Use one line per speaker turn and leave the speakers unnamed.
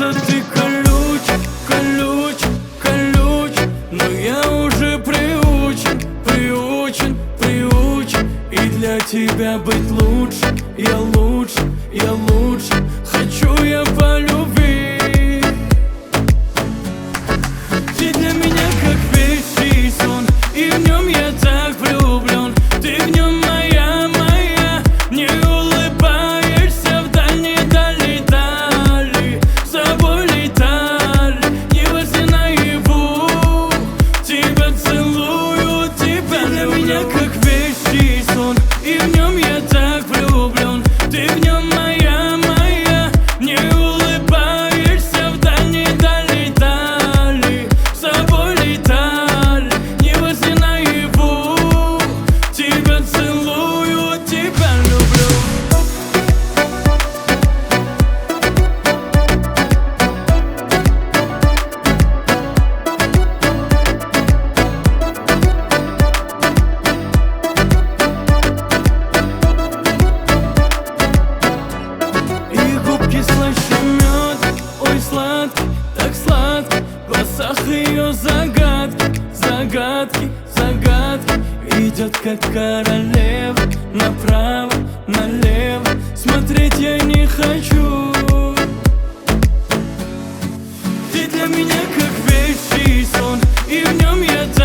кажется, ты колючий, колючий, колючий, но я уже приучен, приучен, приучен. И для тебя быть лучше, я лучше, я лучше. Хочу я по любви. Ты для меня как вещий сон, и в нем я так влюблен. Ты в нем моя, моя, не улыбаешься в дальней дали, дали. С собой летали, не во сне наяву. Тебя целую, тебя для меня как вещий сон, и в нем я так влюблен. Ты в нем моя, моя, не улыбаешься в дальней дали, дали. С собой летали, не во сне наяву. Тебя целую, тебя люблю. И губки слаще мед, ой, сладкий, так сладкий. В глазах ее загадки, загадки, загадки. Идет как королева, направо, налево. Смотреть я не хочу. Ты для меня как вещий сон, и в нем я так